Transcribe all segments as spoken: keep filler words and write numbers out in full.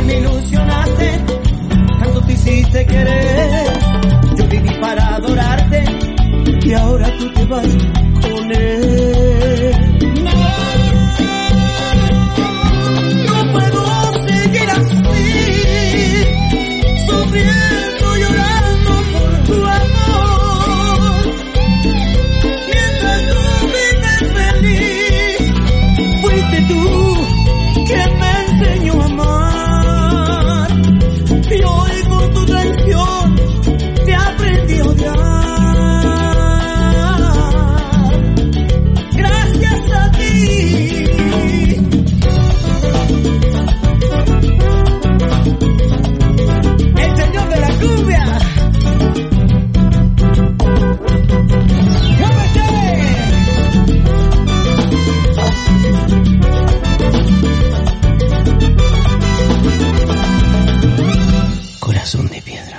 me ilusionaste, tanto te hiciste querer. Yo viví para adorarte y ahora tú te vas con él. No, no puedo seguir así, sufriendo, llorando por tu amor. Mientras tú vives feliz, fuiste tú quien me enseñó a amar. Y hoy con tu traición te aprendí a odiar. Gracias a ti. El señor de la cumbia. Corazón de piedra.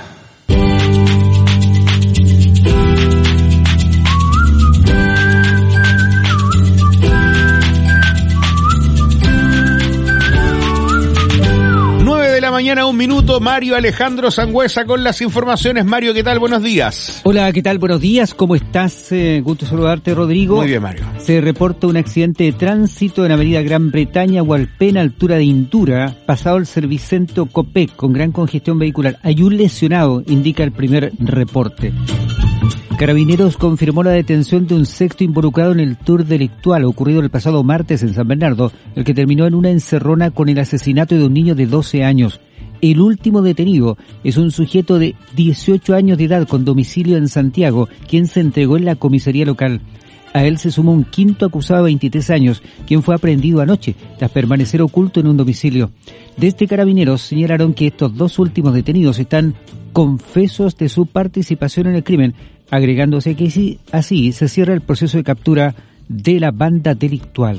nueve de la mañana, un minuto. Mario Alejandro Sangüesa con las informaciones. Mario, ¿qué tal? Buenos días. Hola, ¿qué tal? Buenos días. ¿Cómo estás? Eh, gusto saludarte, Rodrigo. Muy bien, Mario. Se reporta un accidente de tránsito en Avenida Gran Bretaña, Hualpén, altura de Indura, pasado el Servicentro Copec, con gran congestión vehicular. Hay un lesionado, indica el primer reporte. Carabineros confirmó la detención de un sexto involucrado en el tour delictual ocurrido el pasado martes en San Bernardo, el que terminó en una encerrona con el asesinato de un niño de doce años. El último detenido es un sujeto de dieciocho años de edad con domicilio en Santiago, quien se entregó en la comisaría local. A él se sumó un quinto acusado de veintitrés años, quien fue aprehendido anoche, tras permanecer oculto en un domicilio. Desde Carabineros señalaron que estos dos últimos detenidos están confesos de su participación en el crimen, agregándose que sí, así se cierra el proceso de captura de la banda delictual.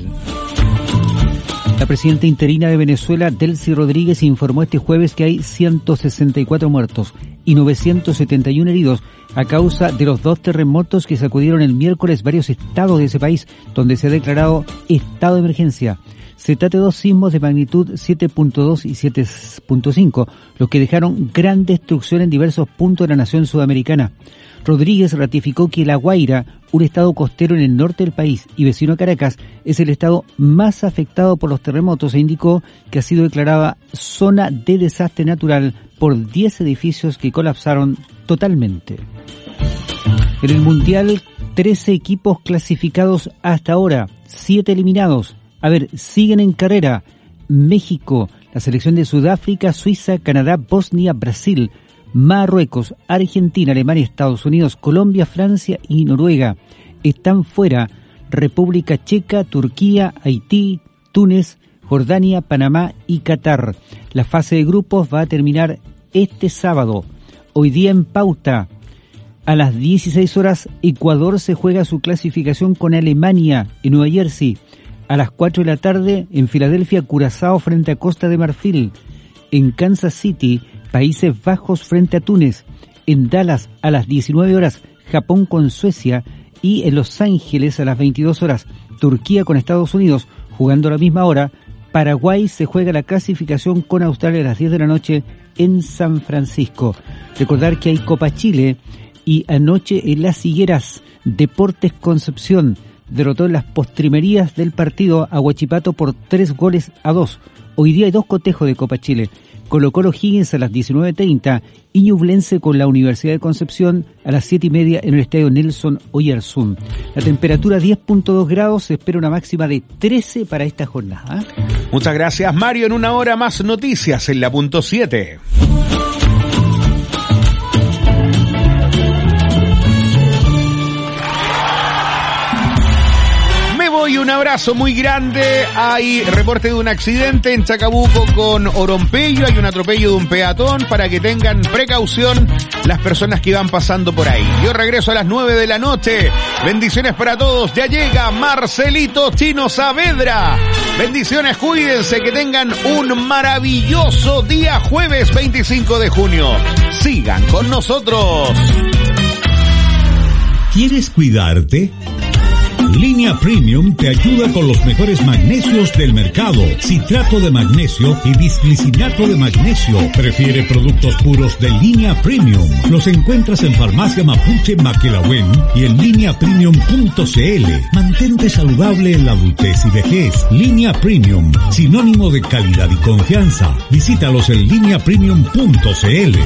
La presidenta interina de Venezuela, Delcy Rodríguez, informó este jueves que hay ciento sesenta y cuatro muertos y novecientos setenta y uno heridos a causa de los dos terremotos que sacudieron el miércoles varios estados de ese país, donde se ha declarado estado de emergencia. Se trata de dos sismos de magnitud siete punto dos y siete punto cinco, los que dejaron gran destrucción en diversos puntos de la nación sudamericana. Rodríguez ratificó que La Guaira, un estado costero en el norte del país y vecino a Caracas, es el estado más afectado por los terremotos e indicó que ha sido declarada zona de desastre natural por diez edificios que colapsaron totalmente. En el Mundial, trece equipos clasificados hasta ahora, siete eliminados. A ver, siguen en carrera México, la selección de Sudáfrica, Suiza, Canadá, Bosnia, Brasil, Marruecos, Argentina, Alemania, Estados Unidos, Colombia, Francia y Noruega. Están fuera República Checa, Turquía, Haití, Túnez, Jordania, Panamá y Qatar. La fase de grupos va a terminar este sábado. Hoy día en pauta, a las dieciséis horas, Ecuador se juega su clasificación con Alemania en Nueva Jersey. A las cuatro de la tarde, en Filadelfia, Curazao frente a Costa de Marfil. En Kansas City, Países Bajos frente a Túnez. En Dallas, a las diecinueve horas, Japón con Suecia. Y en Los Ángeles, a las veintidós horas, Turquía con Estados Unidos. Jugando a la misma hora, Paraguay se juega la clasificación con Australia a las diez de la noche en San Francisco. Recordar que hay Copa Chile y anoche en Las Higueras, Deportes Concepción derrotó en las postrimerías del partido a Huachipato por tres goles a dos. Hoy día hay dos cotejos de Copa Chile. Colo-Colo Higgins a las diecinueve treinta y Ñublense con la Universidad de Concepción a las siete y media en el estadio Nelson Oyarzún. La temperatura diez punto dos grados, se espera una máxima de trece para esta jornada. Muchas gracias, Mario. En una hora más noticias en la punto siete. Y un abrazo muy grande. Hay reporte de un accidente en Chacabuco con Orompello. Hay un atropello de un peatón, para que tengan precaución las personas que van pasando por ahí. Yo regreso a las nueve de la noche. Bendiciones para todos. Ya llega Marcelito Chino Saavedra. Bendiciones, cuídense, que tengan un maravilloso día jueves veinticinco de junio. Sigan con nosotros. ¿Quieres cuidarte? Línea Premium te ayuda con los mejores magnesios del mercado. Citrato de magnesio y bisglicinato de magnesio. Prefiere productos puros de Línea Premium. Los encuentras en Farmacia Mapuche Maquelahuen y en línea premium punto c l. Mantente saludable en la adultez y vejez. Línea Premium, sinónimo de calidad y confianza. Visítalos en línea premium punto c l.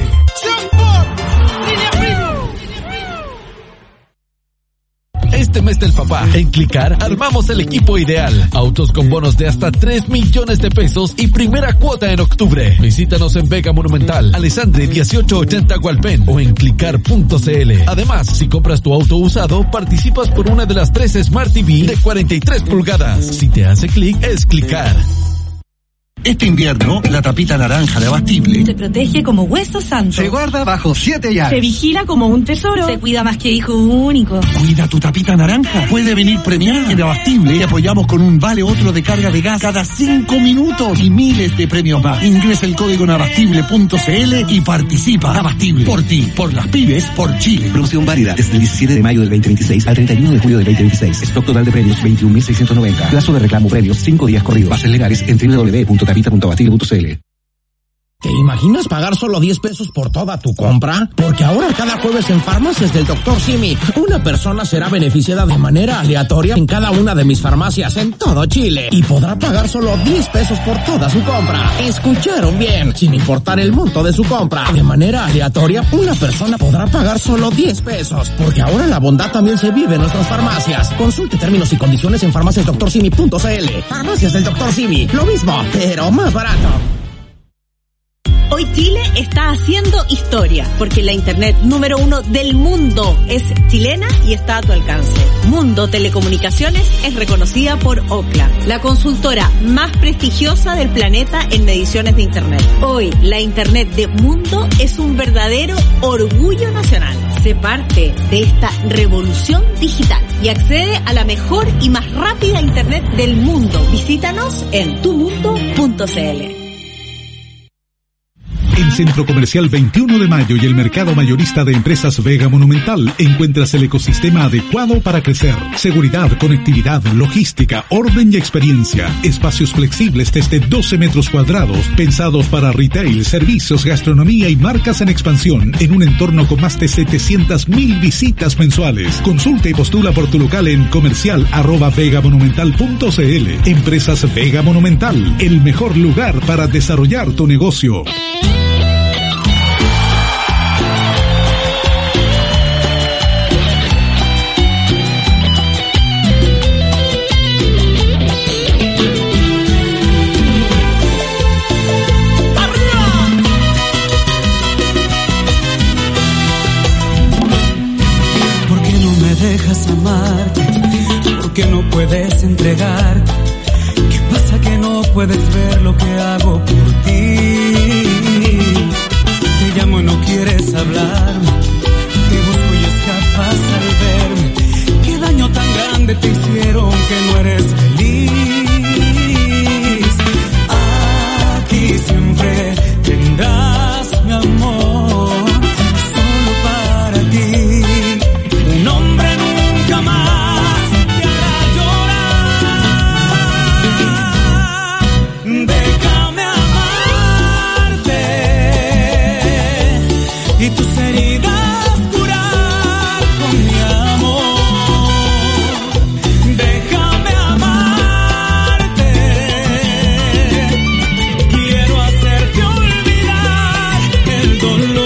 Este mes del papá, en Clicar armamos el equipo ideal. Autos con bonos de hasta tres millones de pesos y primera cuota en octubre. Visítanos en Vega Monumental, Alessandri dieciocho ochenta Hualpén o en clicar punto c l. Además, si compras tu auto usado, participas por una de las tres Smart T V de cuarenta y tres pulgadas. Si te hace clic, es Clicar. Este invierno, la tapita naranja de Abastible se protege como hueso santo. Se guarda bajo siete llaves. Se vigila como un tesoro. Se cuida más que hijo único. Cuida tu tapita naranja. Puede venir premiada. En Abastible te apoyamos con un vale otro de carga de gas cada cinco minutos y miles de premios más. Ingresa el código en abastible punto c l y participa. Abastible. Por ti, por las pymes, por Chile. Promoción válida desde el diecisiete de mayo del veinte veintiséis al treinta y uno de julio del veinte veintiséis. Stock total de premios veintiún mil seiscientos noventa. Plazo de reclamo premios cinco días corridos. Bases legales en doble u doble u doble u punto tapita punto abastible punto c l. ¿Te imaginas pagar solo diez pesos por toda tu compra? Porque ahora cada jueves en Farmacias del doctor Simi, una persona será beneficiada de manera aleatoria en cada una de mis farmacias en todo Chile y podrá pagar solo diez pesos por toda su compra. ¿Escucharon bien? Sin importar el monto de su compra, de manera aleatoria, una persona podrá pagar solo diez pesos. Porque ahora la bondad también se vive en nuestras farmacias. Consulte términos y condiciones en farmacias doctor simi punto c l. Farmacias del doctor Simi, lo mismo, pero más barato. Hoy Chile está haciendo historia, porque la internet número uno del mundo es chilena y está a tu alcance. Mundo Telecomunicaciones es reconocida por Ookla, la consultora más prestigiosa del planeta en mediciones de internet. Hoy, la internet de Mundo es un verdadero orgullo nacional. Sé parte de esta revolución digital y accede a la mejor y más rápida internet del mundo. Visítanos en tu mundo punto c l. En Centro Comercial veintiuno de Mayo y el Mercado Mayorista de Empresas Vega Monumental encuentras el ecosistema adecuado para crecer. Seguridad, conectividad, logística, orden y experiencia. Espacios flexibles desde doce metros cuadrados, pensados para retail, servicios, gastronomía y marcas en expansión, en un entorno con más de setecientas mil visitas mensuales. Consulta y postula por tu local en comercial arroba vegamonumental punto c l. Empresas Vega Monumental, el mejor lugar para desarrollar tu negocio. Dejas amarte, porque no puedes entregar. ¿Qué pasa que no puedes ver lo que hago por ti? Te llamo y no quieres hablarme, te busco y escapas al verme. ¿Qué daño tan grande te hicieron que no eres feliz? Aquí siempre tendrás mi amor, solo para ti. Un hombre nunca más te hará llorar. Déjame amarte y tus heridas curar con mi amor. Déjame amarte, quiero hacerte olvidar el dolor.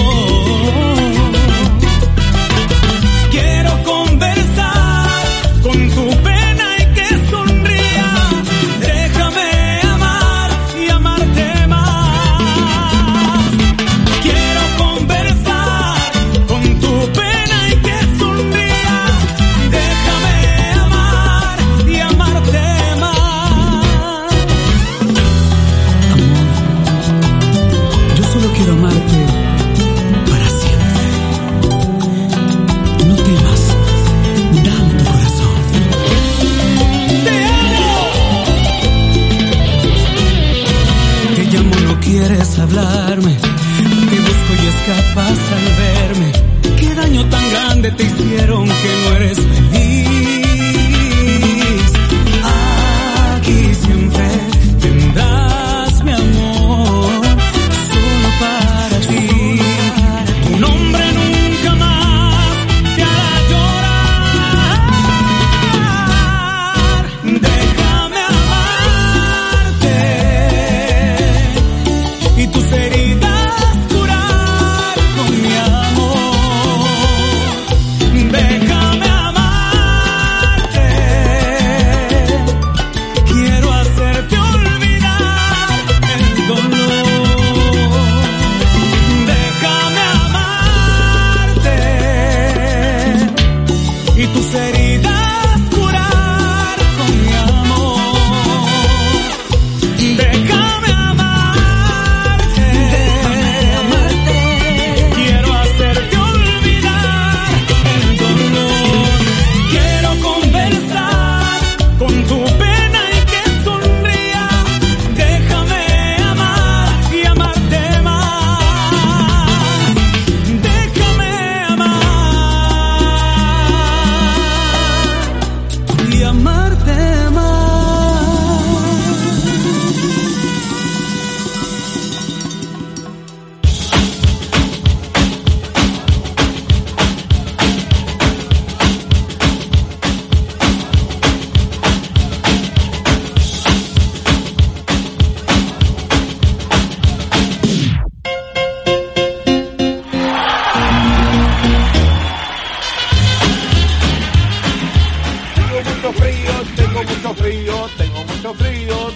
Hablarme, te busco y escapas al verme. ¿Qué daño tan grande te hicieron que no eres feliz?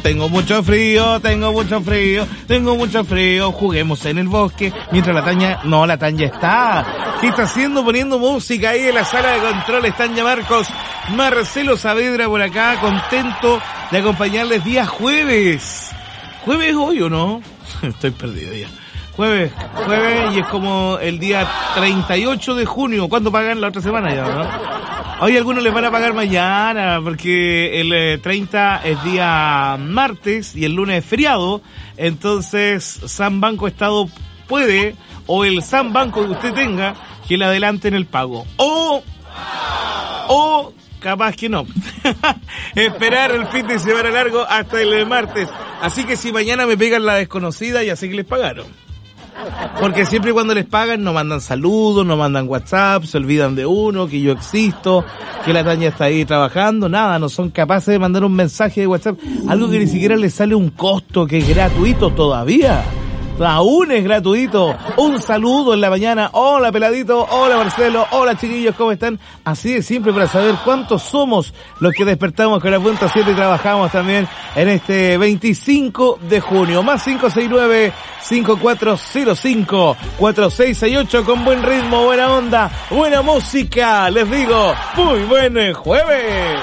tengo mucho frío, tengo mucho frío, tengo mucho frío, juguemos en el bosque, mientras la Tania, no, la Tania está, ¿qué está haciendo? Poniendo música ahí en la sala de control, están ya Marcos, Marcelo Saavedra por acá, contento de acompañarles día jueves, jueves hoy o no, estoy perdido ya. Jueves, jueves y es como el día treinta y ocho de junio. ¿Cuándo pagan? La otra semana ya, ¿no? Hoy algunos les van a pagar mañana porque el eh, treinta es día martes y el lunes es feriado. Entonces San Banco Estado puede, o el San Banco que usted tenga, que le adelanten el pago. O, o capaz que no. Esperar el fin de semana largo hasta el martes. Así que si mañana me pegan la desconocida, ya sé que les pagaron. Porque siempre y cuando les pagan no mandan saludos, no mandan WhatsApp, se olvidan de uno, que yo existo, que la Tania está ahí trabajando, nada, no son capaces de mandar un mensaje de WhatsApp, algo que ni siquiera les sale un costo, que es gratuito todavía. Aún es gratuito. Un saludo en la mañana. Hola peladito, hola Marcelo, hola chiquillos, ¿cómo están? Así de simple para saber cuántos somos los que despertamos con la punta siete y trabajamos también en este veinticinco de junio. Más cinco seis nueve, cinco cuatro cero cinco, cuatro seis seis ocho con buen ritmo, buena onda, buena música. Les digo, muy buen jueves.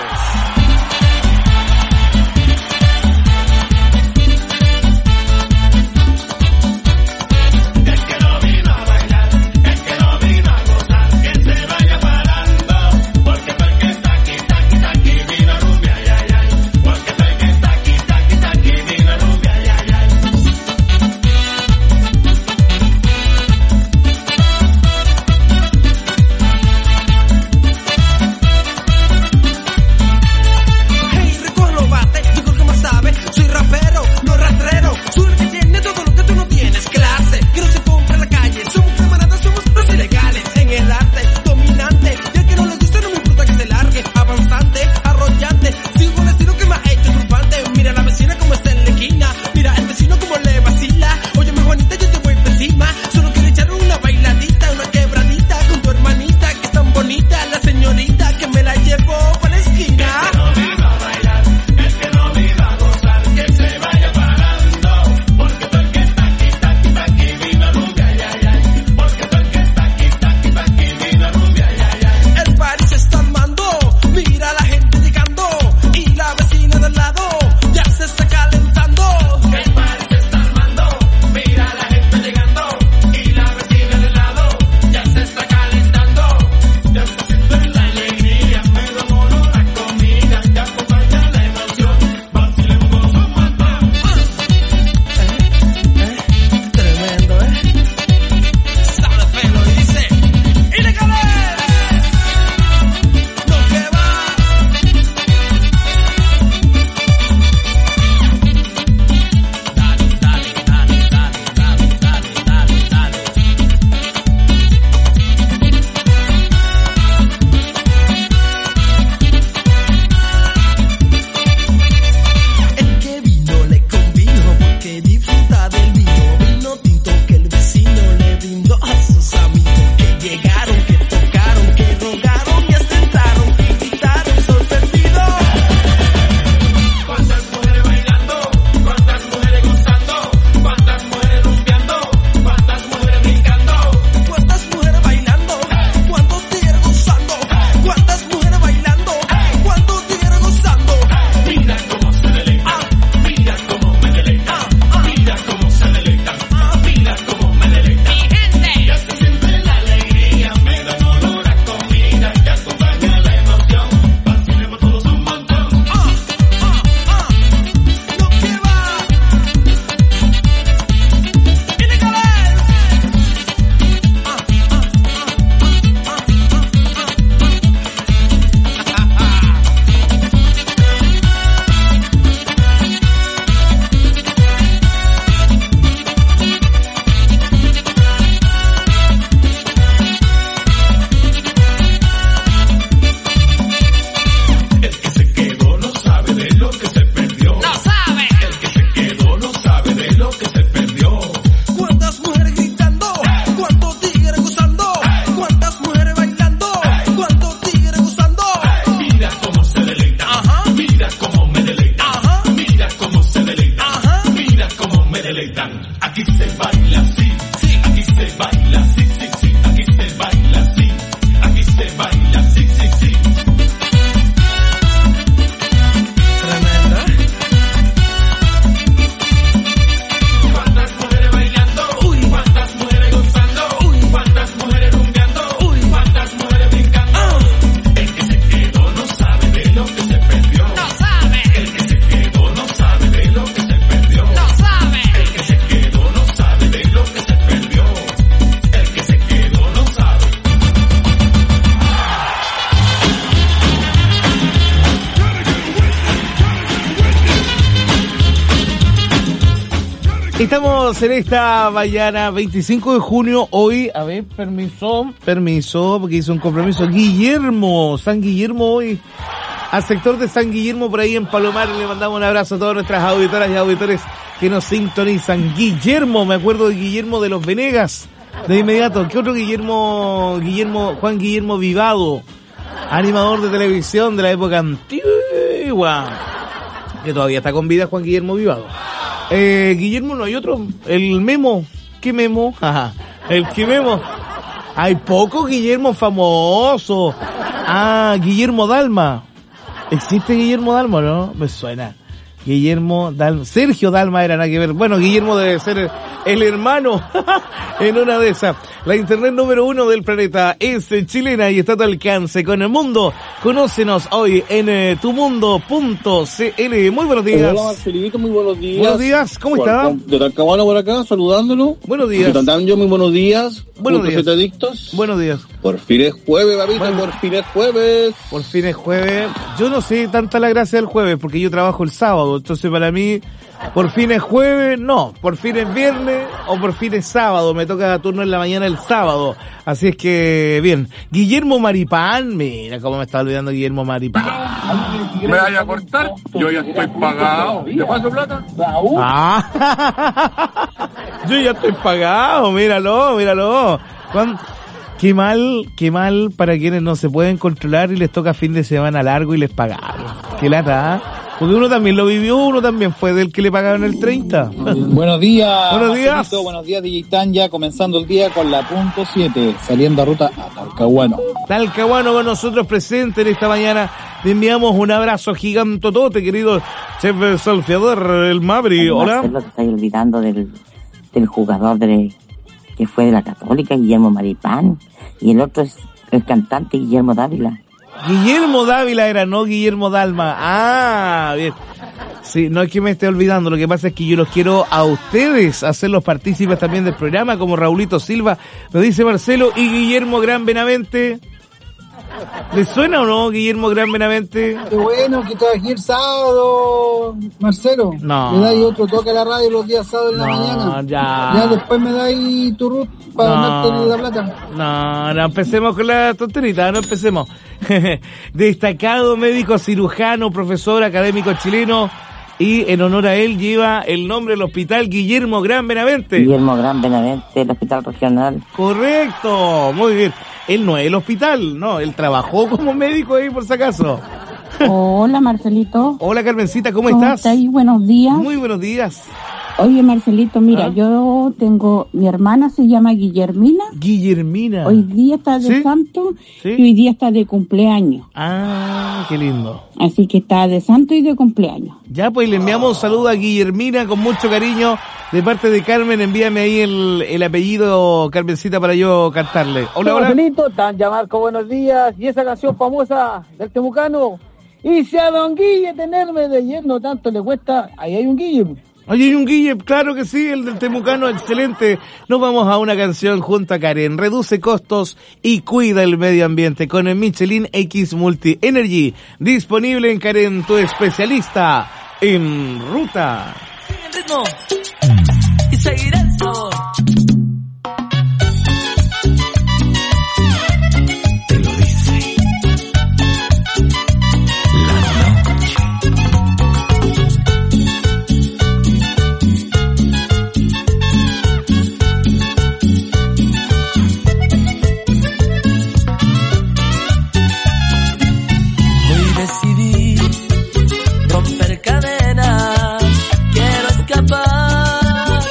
me deleitan. Aquí se baila así, sí, aquí se baila así, sí, sí, aquí se baila así, aquí se baila así, sí, sí. Tremenda. ¿Cuántas mujeres bailando? Uy, ¿cuántas mujeres gozando? Uy, ¿cuántas mujeres rumbeando? Uy, ¿cuántas mujeres brincando? Oh. El que se quedó no sabe de lo que se perdió. No sabe. El que se quedó no sabe de lo que se perdió. No sabe. El que se quedó no sabe de lo que se perdió. El que se quedó no sabe. Estamos en esta mañana, veinticinco de junio, hoy, a ver, permiso, permiso, porque hice un compromiso. Guillermo, San Guillermo hoy, al sector de San Guillermo, por ahí en Palomar, le mandamos un abrazo a todas nuestras auditoras y auditores que nos sintonizan. Guillermo, me acuerdo de Guillermo de los Venegas, de inmediato. ¿Qué otro Guillermo, Guillermo, Juan Guillermo Vivado, animador de televisión de la época antigua, que todavía está con vida Juan Guillermo Vivado? Eh, Guillermo, no hay otro, el Memo. ¿Qué Memo? Ajá, el que Memo. Hay pocos Guillermo famosos. Ah, Guillermo Dalma. ¿Existe Guillermo Dalma, no? Me suena. Guillermo Dalma. Sergio Dalma era nada que ver. Bueno, Guillermo debe ser el hermano en una de esas. La internet número uno del planeta es chilena y está a tu alcance con el mundo. Conócenos hoy en eh, tumundo punto c l. Muy buenos días. Hola Marcelito, muy buenos días. Buenos días, ¿cómo está? De Talcahuano por acá, saludándolo. Buenos días. Yo, muy buenos días. Buenos días. Adictos. Buenos días. Por fin es jueves, babita, bueno, por fin es jueves. Por fin es jueves. Yo no sé tanta la gracia del jueves porque yo trabajo el sábado, entonces para mí, por fin es jueves, no, por fin es viernes o por fin es sábado, me toca turno en la mañana el sábado, así es que, bien. Guillermo Maripán, mira cómo me está olvidando Guillermo Maripán. Me vaya a cortar, yo ya estoy pagado. ¿Te paso plata? Ah, yo ya estoy pagado, míralo, míralo. ¿Cuándo? Qué mal, qué mal para quienes no se pueden controlar y les toca fin de semana largo y les pagaron. Qué lata, ¿eh? Porque uno también lo vivió, uno también fue del que le pagaron el treinta. Buenos días. Buenos días. Buenos días, D J Tan, ya comenzando el día con la punto siete, saliendo a ruta a Talcahuano. Talcahuano con nosotros presente en esta mañana. Le enviamos un abrazo gigantotote, querido chef Salfiador, el Mabri. Hola. Marcelo, te estás olvidando del, del jugador de, que fue de la Católica, Guillermo Maripán, y el otro es el cantante Guillermo Dávila. Guillermo Dávila era, no Guillermo Dalma. Ah, bien. Sí, no es que me esté olvidando, lo que pasa es que yo los quiero a ustedes hacerlos partícipes también del programa, como Raulito Silva, lo dice Marcelo, y Guillermo Gran Benavente. ¿Les suena o no, Guillermo Gran Benavente? Qué bueno que trabajé el sábado, Marcelo. No. Me dais otro toque a la radio los días sábados en la no, mañana. Ya. Ya después me dais tu root para no, no tener la plata. No, no empecemos con la tonterita, no empecemos. Destacado médico cirujano, profesor académico chileno, y en honor a él lleva el nombre del hospital Guillermo Gran Benavente. Guillermo Gran Benavente, el hospital regional. Correcto, muy bien. Él no es el hospital, no, él trabajó como médico ahí por si acaso. Hola Marcelito. Hola Carmencita, ¿cómo, ¿Cómo estás? estás? Buenos días. Muy buenos días. Oye Marcelito, mira, ¿Ah? yo tengo, mi hermana se llama Guillermina. Guillermina. Hoy día está de ¿Sí? santo ¿Sí? y hoy día está de cumpleaños. Ah, qué lindo. Así que está de santo y de cumpleaños. Ya, pues le enviamos un saludo a Guillermina con mucho cariño de parte de Carmen. Envíame ahí el, el apellido, Carmencita, para yo cantarle. Hola, hola. Marcelito, tan Yamarco, buenos días. Y esa canción famosa del Temucano. Y si a Don Guille tenerme de yerno tanto le cuesta, ahí hay un Guille. Oye, hay un Guille, claro que sí, el del Temucano, excelente. Nos vamos a una canción junto a Karen. Reduce costos y cuida el medio ambiente con el Michelin X Multi Energy. Disponible en Karen, tu especialista en ruta. Sigue el ritmo y seguirá el sabor. Te lo dice la noche. Hoy decidí romper cadenas, quiero escapar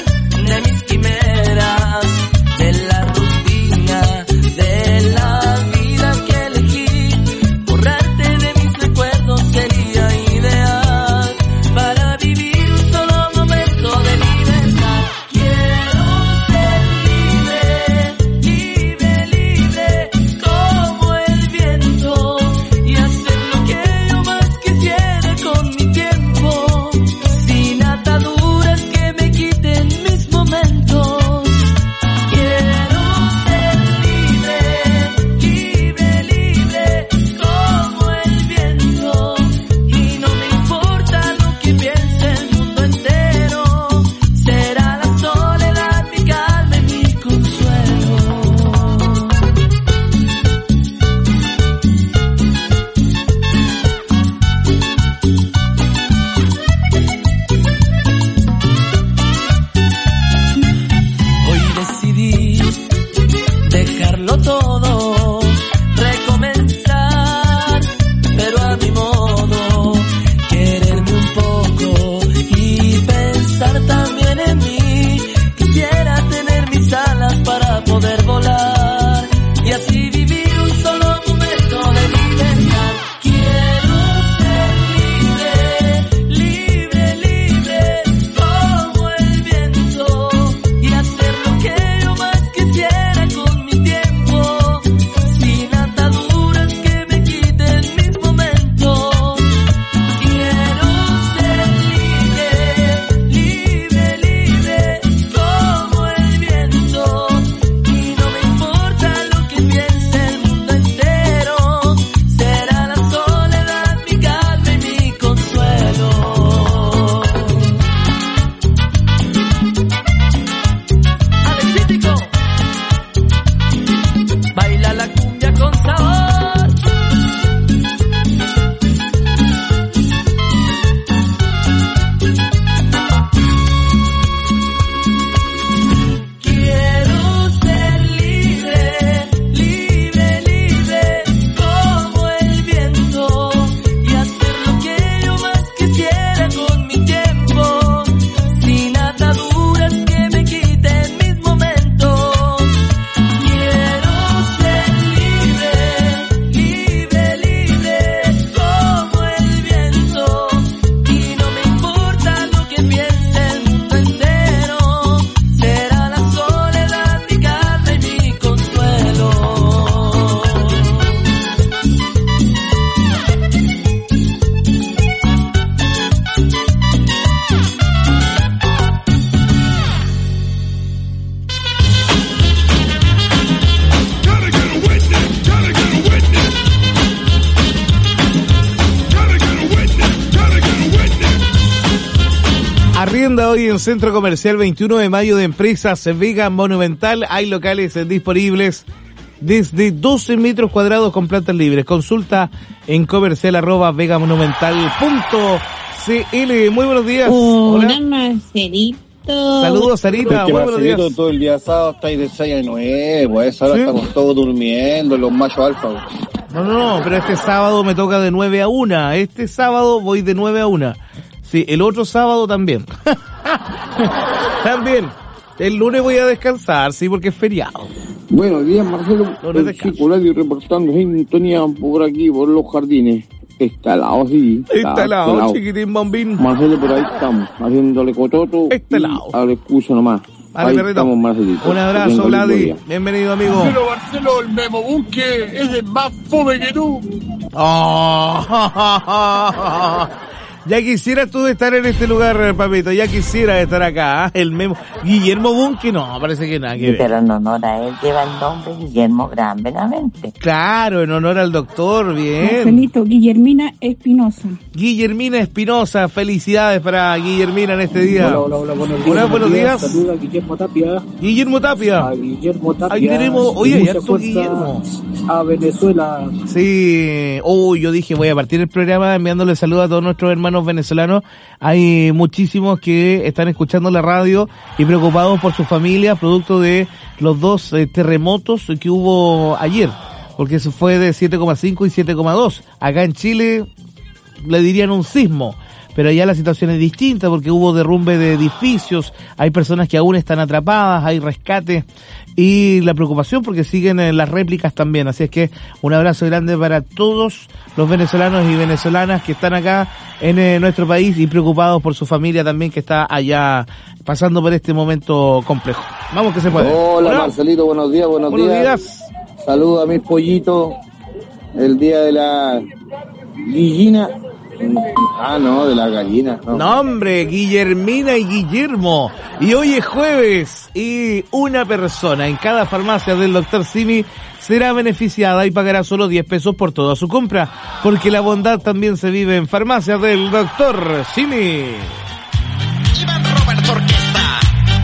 agenda hoy en Centro Comercial veintiuno de mayo de Empresas Vega Monumental. Hay locales disponibles desde doce metros cuadrados con plantas libres. Consulta en comercial arroba vegamonumental punto cl. Muy buenos días. Hola, Hola. Marcelito. Saludos, Sarita. Porque Muy buenos días. Marcelito, todo el día sábado estáis de seis a nueve, pues a esa hora ¿Sí? estamos todos durmiendo, los machos alfa. Pues. No, no, no, pero este sábado me toca de nueve a una. Este sábado voy de nueve a una. Sí, el otro sábado también. También. El lunes voy a descansar, sí, porque es feriado. Buenos días, Marcelo. Lunes El Circulario reportando sintonía por aquí, por los jardines. Está helado, sí. Está helado, chiquitín bombín. Marcelo, por ahí estamos, haciéndole cototo. Está helado. A la excusa nomás. Vale, ahí perrito. estamos, Marcelito. Un abrazo, Que tenga lindo Vladi. día. Bienvenido, amigo. Pero Marcelo, el Memo Bunke es el más fome que tú. Oh, ya quisieras tú estar en este lugar, papito. Ya quisieras estar acá. ¿eh? El Memo. Guillermo Bunke, no, parece que nada que ver. Pero en honor a él lleva el nombre Guillermo Gran Benavente. Claro, en honor al doctor, bien. Marcelito, Guillermina Espinosa. Guillermina Espinosa, felicidades para Guillermina en este día. Hola, hola, hola, buenos días. Hola, buenos días. Saluda a Guillermo Tapia. Guillermo Tapia. A Guillermo Tapia. Ahí tenemos, oye, Mucha ya harto fuerza Guillermo. A Venezuela. Sí, uy, yo dije, voy a partir el programa enviándole saludos a todos nuestros hermanos venezolanos. Hay muchísimos que están escuchando la radio y preocupados por sus familias, producto de los dos eh, terremotos que hubo ayer, porque eso fue de siete coma cinco y siete coma dos. Acá en Chile le dirían un sismo, pero allá la situación es distinta porque hubo derrumbe de edificios, hay personas que aún están atrapadas, hay rescate y la preocupación porque siguen eh, las réplicas también. Así es que un abrazo grande para todos los venezolanos y venezolanas que están acá en eh, nuestro país y preocupados por su familia también que está allá pasando por este momento complejo. Vamos que se puede. Hola, Hola. Marcelito, buenos días, buenos, Buenos días. días. Saludos a mis pollitos. El día de la gallina. Ah, no, de la gallina. No. No, hombre, Guillermina y Guillermo. Y hoy es jueves y una persona en cada farmacia del doctor Simi será beneficiada y pagará solo diez pesos por toda su compra, porque la bondad también se vive en farmacias del doctor Simi. Iván Roberto Orquesta.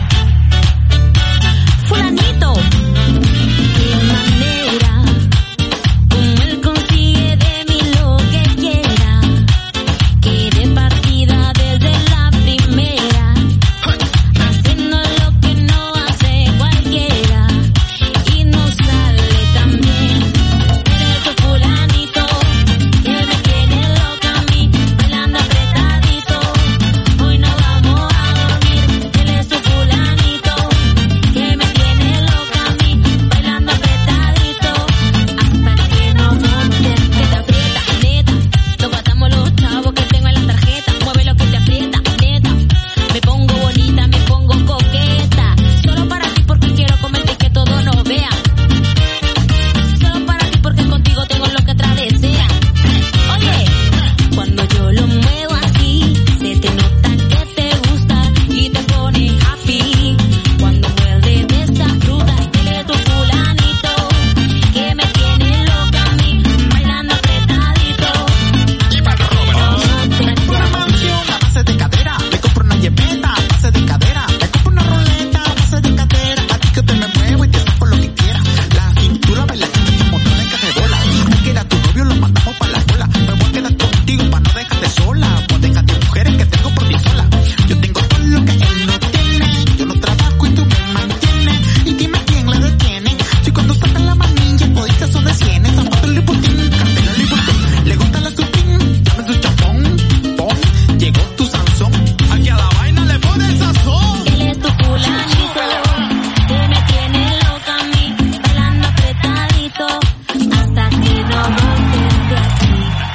Fulanito, qué manera, como él consigue de mí lo que quiera, que de partida desde la primera, haciendo lo que no hace cualquiera, y no sale tan bien. Eres un fulanito, que me tiene loca a mí, bailando apretadito, hoy no vamos a dormir. Él es un fulanito, que me tiene loca a mí, bailando apretadito, hasta que no monte, que te aprieta, neta, nos gastamos los chavos que tengo en la tarjeta, mueve lo que te aprieta, neta, me pongo bonita, me pongo coqueta, solo para ti porque quiero comerte y que todos nos vean, solo para ti porque contigo tengo lo que atrás desea. Oye, cuando yo lo muevo así, se te nota que te gusta y te pone happy. Cuando muerde de esa fruta, él es tu fulanito, que me tiene loca a mí, bailando apretadito. Iván Roberto. Me compro una mansión a base de cadera. Me compro una jepeta a base de cadera. Me compro una roleta a base de cadera. A ti que te me muevo y te saco lo que quiera. La cintura bailarina y un montón de cacerola. Si que era tu novio, lo mandamos pa' la cola. Me voy a quedar contigo pa' no dejarte sola. Pues déjate mujeres que tengo por ti sola. Yo tengo todo lo que él no tiene. Yo no trabajo y tú me mantienes. Y dime quién la detiene. Si cuando sacan la manilla, toditas son de cienes. Zapatos Liputín, cartera Liputín. Le gusta la Supreme, llame su chapón. Pon, llegó tu Sansón. Aquí a la vaina le pones sazón. Él es tu fulanito, que me tiene loca a mí, bailando apretadito, hasta que no monte de aquí.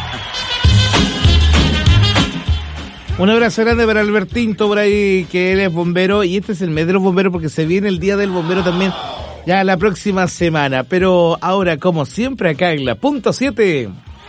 Un abrazo grande para Albertinto por ahí, que él es bombero, y este es el mes de los bomberos porque se viene el día del bombero también ya la próxima semana. Pero ahora, como siempre, acá en la punto siete,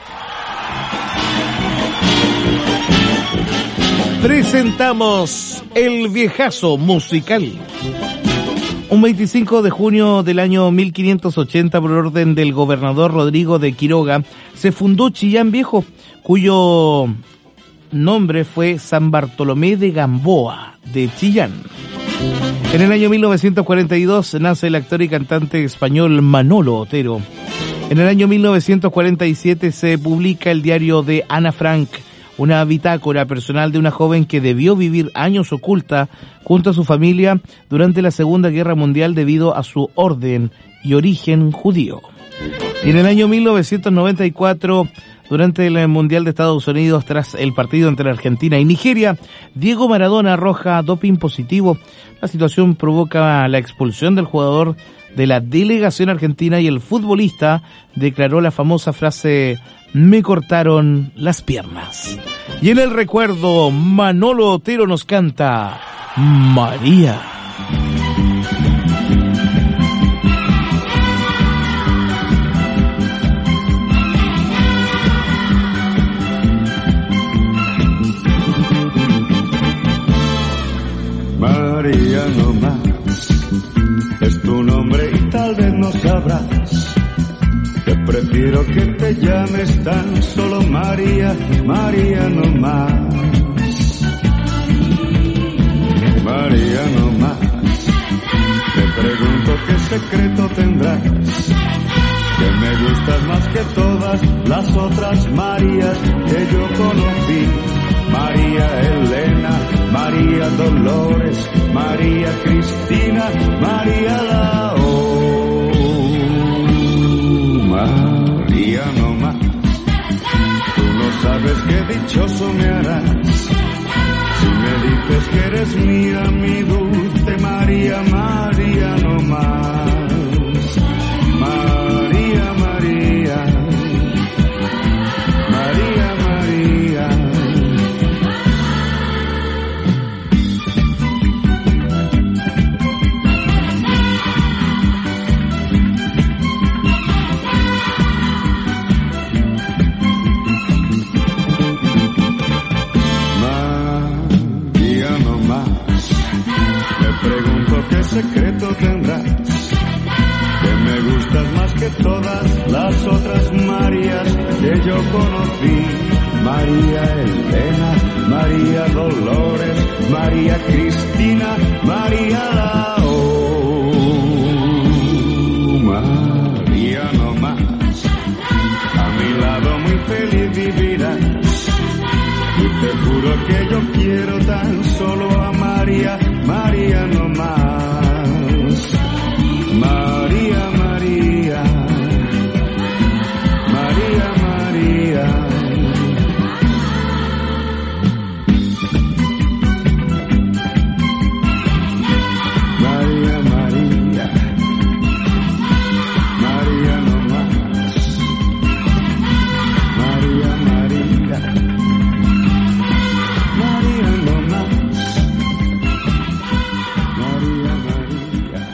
presentamos el viejazo musical. Un veinticinco de junio del año mil quinientos ochenta, por orden del gobernador Rodrigo de Quiroga, se fundó Chillán Viejo, cuyo nombre fue San Bartolomé de Gamboa, de Chillán. En el año mil novecientos cuarenta y dos nace el actor y cantante español Manolo Otero. En el año mil novecientos cuarenta y siete se publica el diario de Ana Frank, una bitácora personal de una joven que debió vivir años oculta junto a su familia durante la Segunda Guerra Mundial debido a su orden y origen judío. Y en el año mil novecientos noventa y cuatro, durante el Mundial de Estados Unidos, tras el partido entre Argentina y Nigeria, Diego Maradona arroja doping positivo. La situación provoca la expulsión del jugador de la delegación argentina y el futbolista declaró la famosa frase: me cortaron las piernas. Y en el recuerdo, Manolo Otero nos canta María. María no más, es tu nombre y tal vez no sabrás. Te prefiero que te llames tan solo María, María no más. María no más, te pregunto qué secreto tendrás, que me gustas más que todas las otras Marías que yo conocí. María Elena, María Dolores, María Cristina, María Lao. María no más, tú no sabes qué dichoso me harás si me dices que eres mía, mi dulce María, María no más. María, María, María, María. Secreto tendrás, que me gustas más que todas las otras Marías que yo conocí. María Elena, María Dolores, María Cristina, María Lao. María no más, a mi lado muy feliz vivirás. Y te juro que yo quiero tan solo a María, María no más. María, María, María, María. María, María, María no más. María, María, María no más. María, María.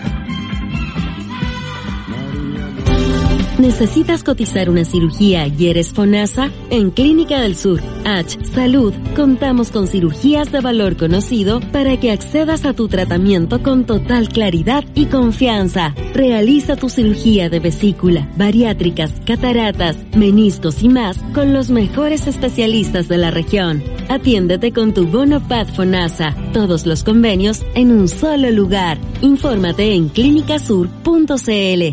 ¿Necesitas cotizar una cirugía y eres FONASA? En Clínica del Sur, H Salud, contamos con cirugías de valor conocido para que accedas a tu tratamiento con total claridad y confianza. Realiza tu cirugía de vesícula, bariátricas, cataratas, meniscos y más con los mejores especialistas de la región. Atiéndete con tu bono P A D FONASA. Todos los convenios en un solo lugar. Infórmate en clínica sur punto c l.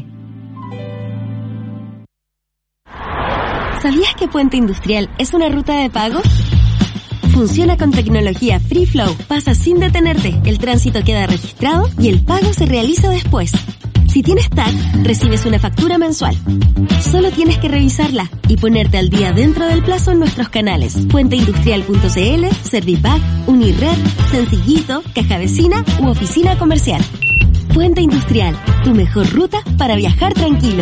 ¿Sabías que Puente Industrial es una ruta de pago? Funciona con tecnología Free Flow. Pasa sin detenerte, el tránsito queda registrado y el pago se realiza después. Si tienes T A C, recibes una factura mensual. Solo tienes que revisarla y ponerte al día dentro del plazo en nuestros canales. puente industrial punto c l, Servipack, Unired, Sencillito, Caja Vecina u Oficina Comercial. Puente Industrial, tu mejor ruta para viajar tranquilo.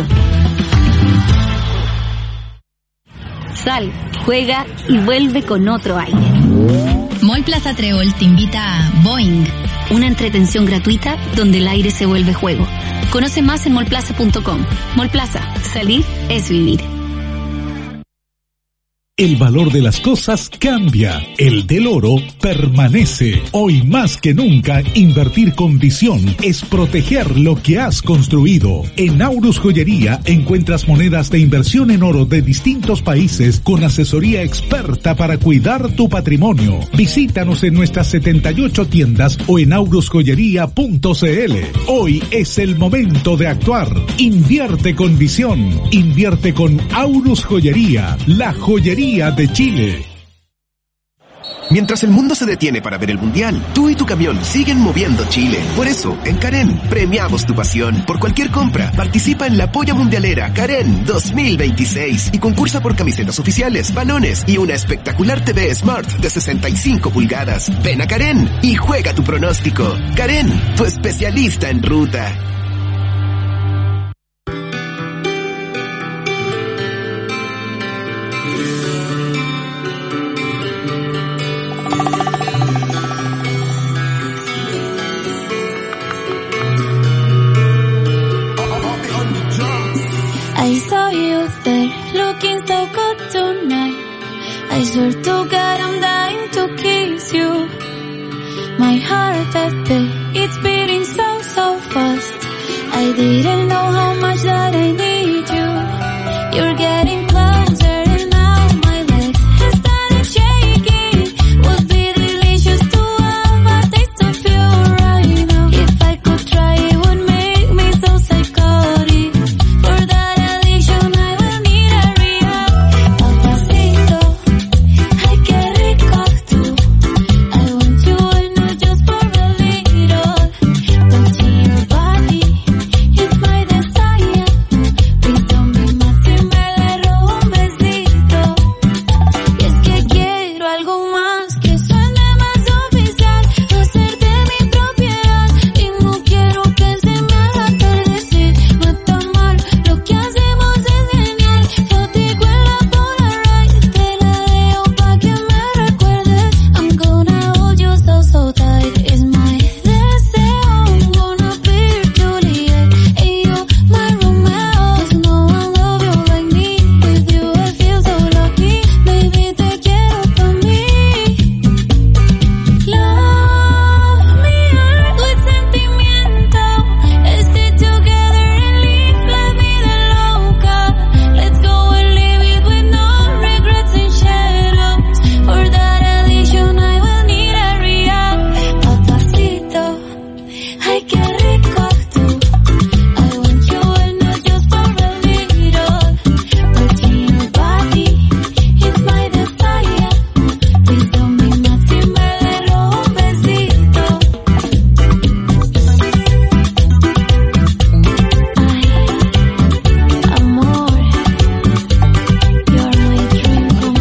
Sal, juega y vuelve con otro aire. Mall Plaza Trébol te invita a Boing, una entretención gratuita donde el aire se vuelve juego. Conoce más en mallplaza punto com. Mall Plaza, salir es vivir. El valor de las cosas cambia, el del oro permanece. Hoy más que nunca, invertir con visión es proteger lo que has construido. En Aurus Joyería encuentras monedas de inversión en oro de distintos países con asesoría experta para cuidar tu patrimonio. Visítanos en nuestras setenta y ocho tiendas o en aurus joyería punto c l. Hoy es el momento de actuar. Invierte con visión. Invierte con Aurus Joyería, la joyería de Chile. Mientras el mundo se detiene para ver el mundial, tú y tu camión siguen moviendo Chile. Por eso, en Karen, premiamos tu pasión. Por cualquier compra, participa en la Polla Mundialera Karen dos mil veintiséis y concursa por camisetas oficiales, balones y una espectacular T V Smart de sesenta y cinco pulgadas. Ven a Karen y juega tu pronóstico. Karen, tu especialista en ruta. I saw you there, looking so good tonight. I swear to God I'm dying to kiss you. My heart that beat, it's beating so, so fast. I didn't know how much that I need you. You're getting closer and now my legs have started shaking. Would be delicious to have a taste of you right now. If I could try, it would make me so psychotic. For that addiction I will need a rehab. Papacito, ay qué rico tú. I want you all, not just for a little. Touching your body is my desire. Please don't be mad si me le robo un besito. Y es que quiero algo más que suene más oficial. Hacerte mi propiedad y no quiero que se me haga tarde. Si no está mal, lo que hacemos es genial. Yo digo en la Polaroid, te la dejo pa' que me recuerdes. I'm gonna hold you so, so tight. It's my deseo. I'm gonna be your Juliet and you my Romeo. 'Cause no one love you like me. With you I feel so lucky. Baby, te quiero pa' mí. Love me hard with sentimiento. Stay together and live la vida loca. Let's go and live it with no regrets and shadows. For that addiction I will need a rehab. Papacito, ay qué rico tú. I want you all, not just for a little. Touching your body is my desire. Please don't be mad si me le robo un besito. Ay, amor, you're my dream come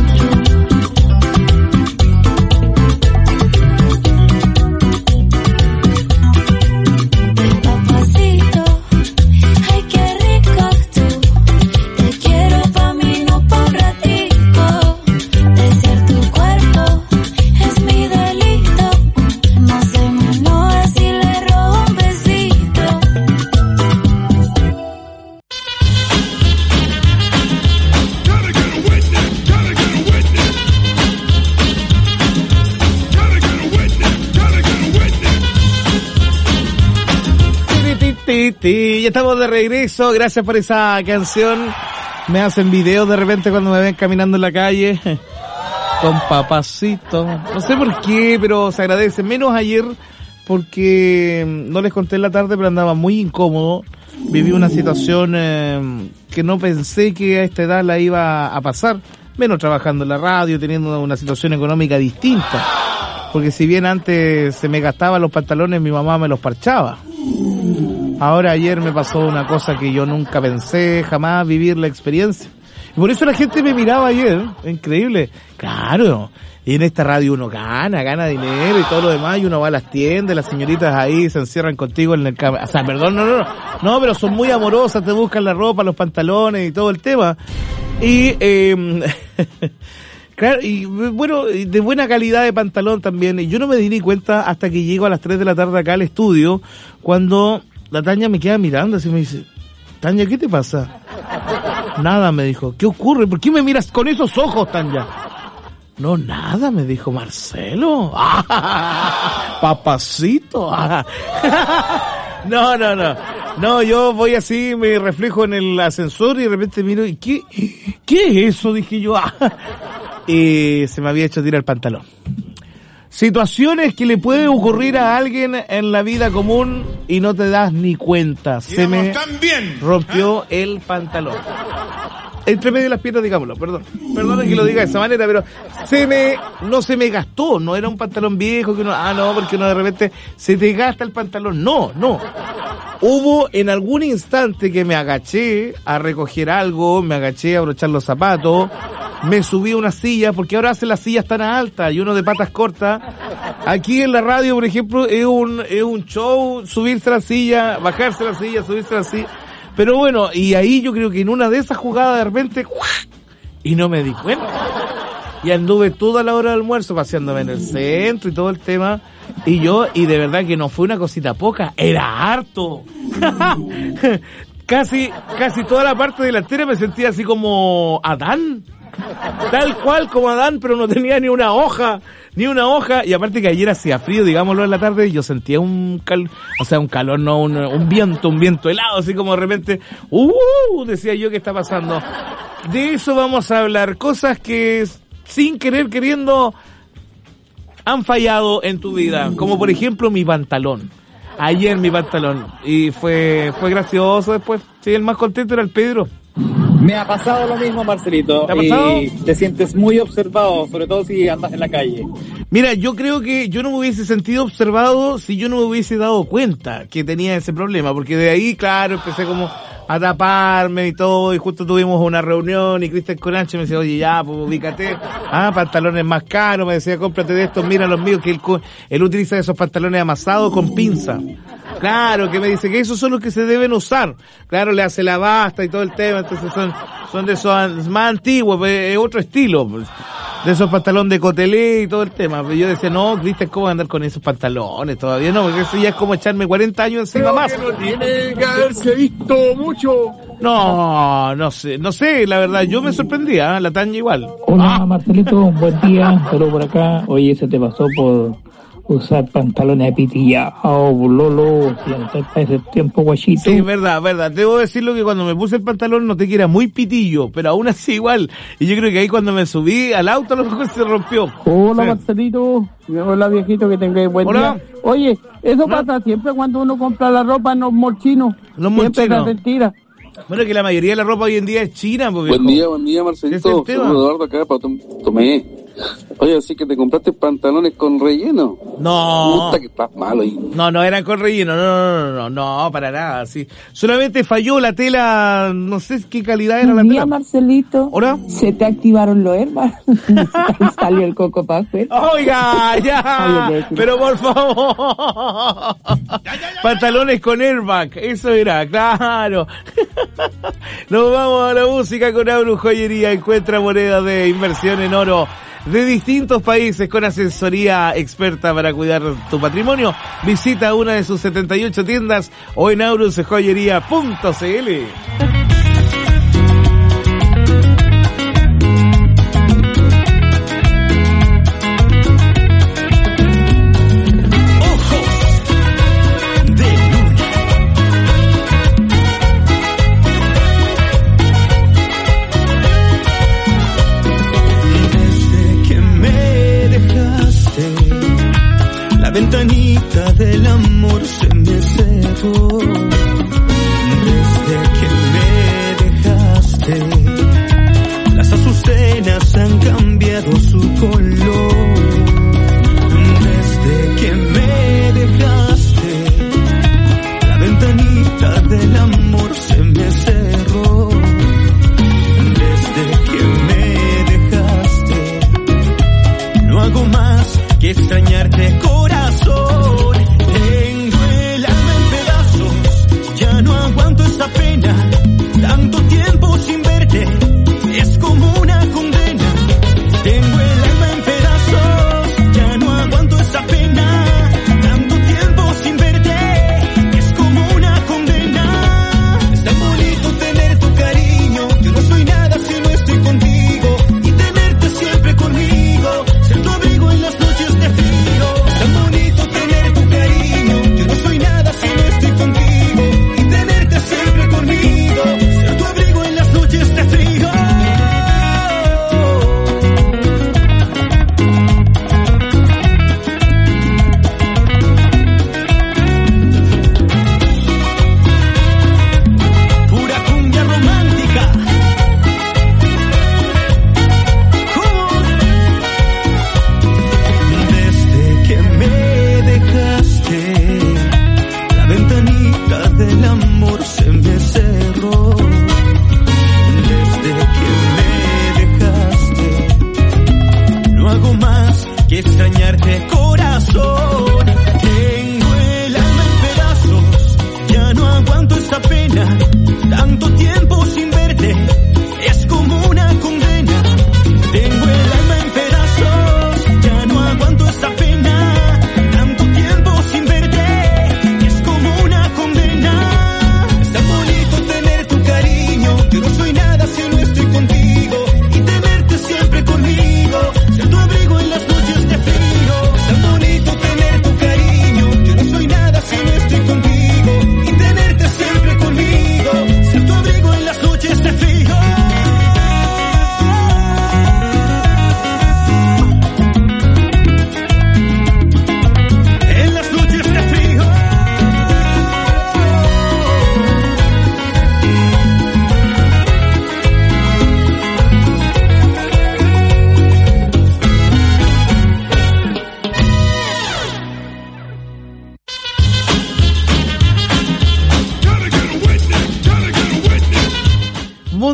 true. Papacito, ay qué rico tú. Te quiero pa' mí, no pa' un ratico. Desear tu cuerpo es mi delito. No se me enoja si le robo un besito. Ti, ti, ti. Ya estamos de regreso, gracias por esa canción. Me hacen videos de repente cuando me ven caminando en la calle con Papacito. No sé por qué, pero se agradece. Menos ayer porque no les conté en la tarde, pero andaba muy incómodo. Viví una situación eh, que no pensé que a esta edad la iba a pasar. Menos trabajando en la radio, teniendo una situación económica distinta. Porque si bien antes se me gastaban los pantalones, mi mamá me los parchaba. Ahora ayer me pasó una cosa que yo nunca pensé jamás vivir la experiencia. Y por eso la gente me miraba ayer, increíble. Claro, y en esta radio uno gana, gana dinero y todo lo demás, y uno va a las tiendas, las señoritas ahí se encierran contigo en el cam- o sea, perdón, no, no, no, no, pero son muy amorosas, te buscan la ropa, los pantalones y todo el tema. Y, eh, claro, y bueno, de buena calidad de pantalón también. Y yo no me di ni cuenta hasta que llego a las tres de la tarde acá al estudio, cuando la Tania me queda mirando así, me dice, Tania, ¿qué te pasa? Nada, me dijo. ¿Qué ocurre? ¿Por qué me miras con esos ojos, Tanya? No, nada, me dijo Marcelo. Ah, papacito. Ah. No, no, no. No, yo voy así, me reflejo en el ascensor y de repente miro, ¿y qué, qué es eso? Dije yo. Ah. Y se me había hecho tirar el pantalón. Situaciones que le puede ocurrir a alguien en la vida común y no te das ni cuenta. Se me rompió el pantalón. Entre medio de las piernas, digámoslo, perdón. Perdón que lo diga de esa manera, pero se me, no se me gastó, no era un pantalón viejo que uno, ah no, porque uno de repente se te gasta el pantalón. No, no. Hubo en algún instante que me agaché a recoger algo, me agaché a abrochar los zapatos, me subí a una silla, porque ahora hacen las sillas tan altas y uno de patas cortas. Aquí en la radio, por ejemplo, es un, es un show, subirse a la silla, bajarse a la silla, subirse a la silla. Pero bueno, y ahí yo creo que en una de esas jugadas de repente, y no me di cuenta. Y anduve toda la hora de almuerzo paseándome en el centro y todo el tema. Y yo, y de verdad que no fue una cosita poca, era harto. casi, casi toda la parte delantera me sentía así como Adán. Tal cual como Adán, pero no tenía ni una hoja, ni una hoja, y aparte que ayer hacía frío, digámoslo, en la tarde, y yo sentía un cal, o sea, un calor, no, un, un viento, un viento helado, así como de repente, uh, decía yo, ¿qué está pasando? De eso vamos a hablar, cosas que sin querer, queriendo, han fallado en tu vida, como por ejemplo mi pantalón. Ayer mi pantalón, y fue, fue gracioso después, sí, el más contento era el Pedro. Me ha pasado lo mismo, Marcelito. ¿Te ha pasado? Y te sientes muy observado, sobre todo si andas en la calle. Mira, yo creo que yo no me hubiese sentido observado si yo no me hubiese dado cuenta que tenía ese problema, porque de ahí, claro, empecé como a taparme y todo, y justo tuvimos una reunión y Cristian Colanche me decía, oye, ya, pues ubícate, ah, pantalones más caros, me decía, cómprate de estos, mira los míos, que él, él utiliza esos pantalones amasados con pinza. Claro, que me dice que esos son los que se deben usar. Claro, le hace la basta y todo el tema, entonces son, son de esos más antiguos, es otro estilo, pues, de esos pantalones de cotelé y todo el tema. Pero yo decía, no, Cristian, ¿cómo andar con esos pantalones? Todavía no, porque eso ya es como echarme cuarenta años encima más. Que no tiene que haberse visto mucho. No, no sé, no sé, la verdad, yo me sorprendía, ¿eh? La Tanya igual. Hola, ah. Marcelito, buen día, saludos por acá. Oye, se te pasó por usar pantalones de pitilla. Oh, Lolo, si no está ese tiempo, guachito. Sí, verdad, verdad. Debo decirlo que cuando me puse el pantalón noté que era muy pitillo, pero aún así igual. Y yo creo que ahí cuando me subí al auto a lo mejor se rompió. Hola, sí. Marcelito. Hola, viejito, que tengáis buen Hola. día. Oye, eso Hola. pasa siempre cuando uno compra la ropa en los molchinos. Los siempre molchinos. es mentira. Bueno, que la mayoría de la ropa hoy en día es china, pues, Buen viejo. día, buen día, Marcelito. ¿Ese es el tema? Saludos, Eduardo, acá, para tom- tomé. Oye, así que te compraste pantalones con relleno. No. Puta que estás malo ahí. No, no eran con relleno, no, no, no, no, no, para nada, sí. Solamente falló la tela, no sé qué calidad era la Buen día, tela. Marcelito. ¿Hola? Se te activaron los hermanos. Salió el coco para afuera. Oiga, ya, pero por favor. Pantalones con airbag, eso era, claro. Nos vamos a la música con Abreu Joyería. Encuentra monedas de inversión en oro de distintos países con asesoría experta para cuidar tu patrimonio. Visita una de sus setenta y ocho tiendas o en aurus joyería punto c l. Ventanita del amor se me cerró. Desde que me dejaste, las azucenas han cambiado su color. Desde que me dejaste, la ventanita del amor se me cerró. Desde que me dejaste, no hago más que extrañarte, corazón. Tengo el alma en pedazos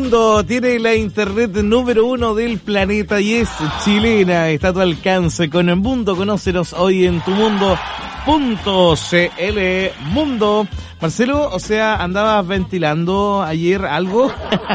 mundo tiene la internet número uno del planeta y es chilena. Está a tu alcance con el mundo. Conócenos hoy en tu mundo punto cl. Mundo. Marcelo, o sea, andabas ventilando ayer algo.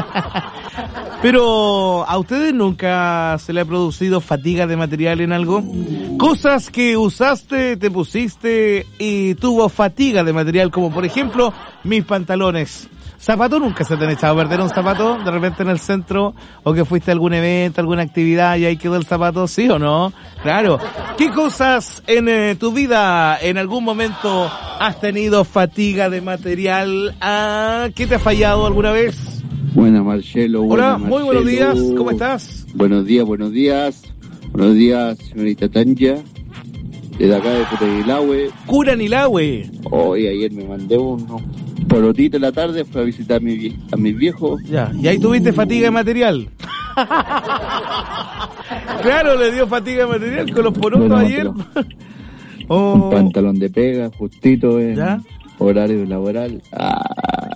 Pero ¿a ustedes nunca se le ha producido fatiga de material en algo? Cosas que usaste, te pusiste y tuvo fatiga de material, como por ejemplo mis pantalones. ¿Zapato? ¿Nunca se te han echado a perder un zapato de repente en el centro? ¿O que fuiste a algún evento, alguna actividad y ahí quedó el zapato? ¿Sí o no? Claro. ¿Qué cosas en eh, tu vida en algún momento has tenido fatiga de material? Ah, ¿qué te ha fallado alguna vez? Buenas, Marcelo. Hola, buena, muy buenos Marcelo. días. ¿Cómo estás? Buenos días, buenos días. Buenos días, señorita Tanja. Desde acá de Curanilahue. Curanilahue. Hoy ayer me mandé uno. Por otita en la tarde fui a visitar a, mi vie- a mis viejos. Ya, y ahí tuviste fatiga de material. Claro, le dio fatiga de material con los porotos Bueno, ayer. Oh. Un pantalón de pega, justito en ¿Ya? horario laboral. Ah.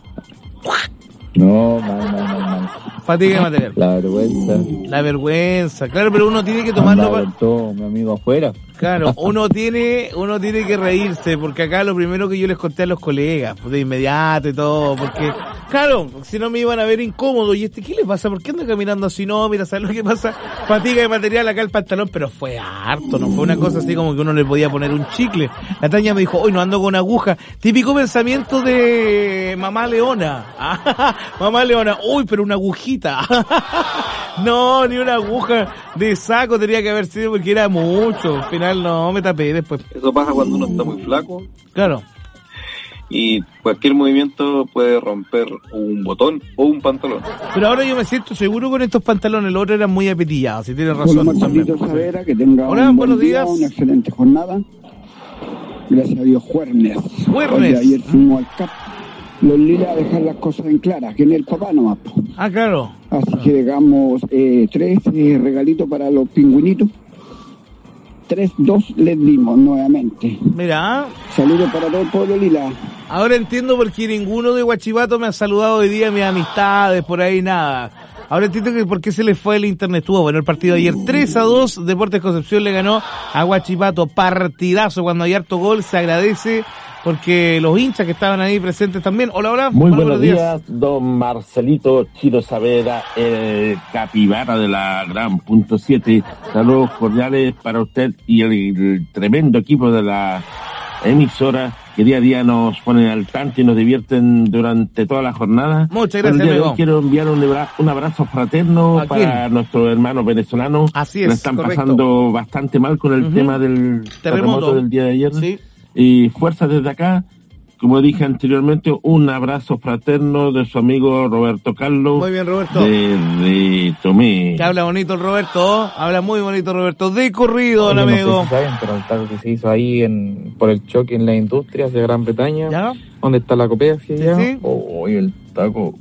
No, mal, mal, mal, mal. Fatiga de material. La vergüenza. La vergüenza, claro, pero uno tiene que tomarlo. Andaba pa- con todo mi amigo afuera. Claro, uno tiene, uno tiene que reírse, porque acá lo primero que yo les conté a los colegas, pues de inmediato y todo, porque, claro, si no me iban a ver incómodo, y este, ¿qué le pasa? ¿Por qué anda caminando así? No, mira, ¿sabes lo que pasa? Fatiga de material acá el pantalón, pero fue harto, no fue una cosa así como que uno le podía poner un chicle. La Tania me dijo, hoy no ando con aguja, típico pensamiento de mamá leona. Mamá leona, uy, pero una agujita. No, ni una aguja de saco tenía que haber sido porque era mucho. Al final no, me tapé después. Eso pasa cuando uno está muy flaco. Claro. Y cualquier movimiento puede romper un botón o un pantalón. Pero ahora yo me siento seguro con estos pantalones. Los otros eran muy apetillados, si tienes razón. Hola, Marcelito Savera, que tenga Hola, un buen buenos día, días. una excelente jornada. Gracias a Dios, jueves. Jueves. Oye, ayer fuimos al C A P. Los Lila a dejar las cosas en claras, que en el papá nomás. po. Ah, claro. Así que dejamos eh, tres eh, regalitos para los pingüinitos. Tres, dos les dimos nuevamente. Mira. Saludos para todo el pueblo Lila. Ahora entiendo por qué ninguno de Huachipato me ha saludado hoy día, mis amistades, por ahí nada. Ahora entiendo que por qué se le fue el internet. Estuvo bueno el partido de ayer. tres a dos, Deportes Concepción le ganó a Huachipato. Partidazo, cuando hay harto gol, se agradece porque los hinchas que estaban ahí presentes también. Hola, hola. Muy buenos, buenos días. días, don Marcelito Chiro Saavedra, el capibara de la gran punto siete. Saludos cordiales para usted y el, el tremendo equipo de la emisora que día a día nos ponen al tanto y nos divierten durante toda la jornada. Muchas gracias, el día de amigo. hoy quiero enviar un, abra- un abrazo fraterno para nuestros hermanos venezolanos. Así que la es, están correcto. pasando bastante mal con el Ujú. tema del terremoto. Terremoto. del día de ayer. Sí. Y fuerza desde acá. Como dije anteriormente, un abrazo fraterno de su amigo Roberto Carlos. Muy bien, Roberto. De, de Tomé. Que habla bonito el Roberto, habla muy bonito Roberto. De corrido, don Oye, no amigo. sé si saben, pero el taco que se hizo ahí en, por el choque en las industrias de Gran Bretaña, ¿Ya? donde está la copea hacia allá, sí. oh, y el taco